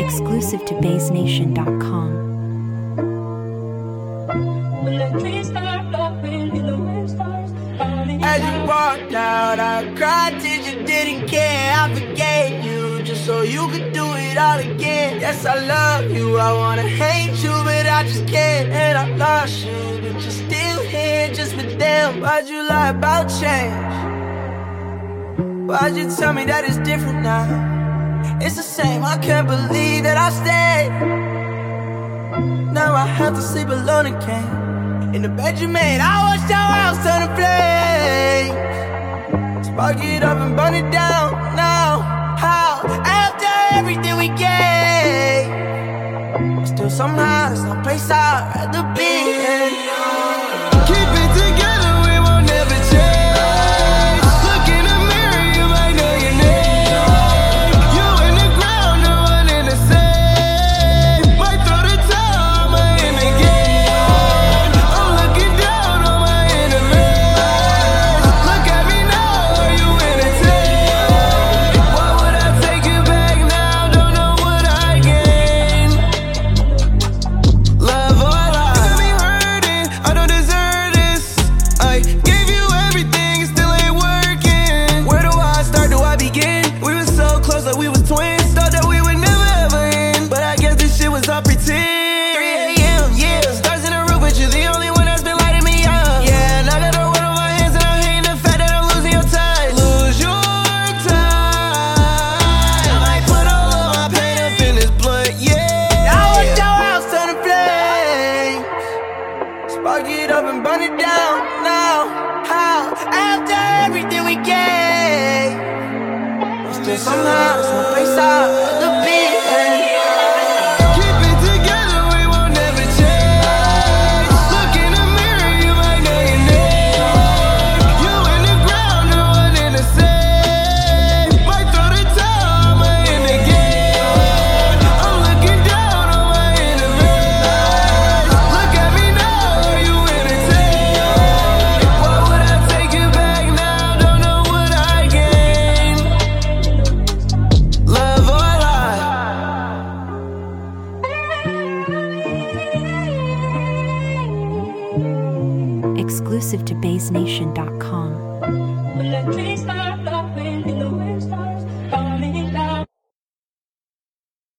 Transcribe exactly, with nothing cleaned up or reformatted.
Exclusive to Bass Nation dot com. As you walked out, I cried till you didn't care. I forgave you just so you could do it all again. Yes, I love you, I wanna hate you, but I just can't. And I lost you, but you're still here just with them. Why'd you lie about change? Why'd you tell me that it's different now? It's the same, I can't believe that I stayed. Now I have to sleep alone again. In the bed you made, I watched your house turn to flames. Spark it up and burn it down. Now, how? After everything we gave, still somehow there's no place I'd rather be in. Keep it together, we won't never change. Look in the mirror, you might know your name. You in the ground, no one in the same. Might throw the towel, might in the game. I'm looking down on my enemies. Look at me now, are you entertained? Why would I take you back now? Don't know what I gained. Love or lie, got me hurting, I don't deserve this. I gave you everything, it still ain't working. Where do I start, do I begin? We were so close like we was twins. Thought that we would never ever end, but I guess this shit was all pretend. three a m, yeah, stars in the roof, but you're the only one that's been lighting me up. Yeah, and I got a word on my hands, and I'm hating the fact that I'm losing your touch. Lose your time. I might put all of my pain up in this blood, yeah. I watched your house turn to flames. Spark it up and burn it down. Now, how? After everything we gave, still somehow there's no place I'd rather be in. Keep it together, we won't never change. Look in the mirror, you might know your name. You in the ground, no one in the same. Might throw the towel, might in the game. I'm looking down on my enemies. Look at me now, are you entertained? Why would I take you back now? Don't know what I gained. Love or lie. Exclusive to Bass Nation dot com.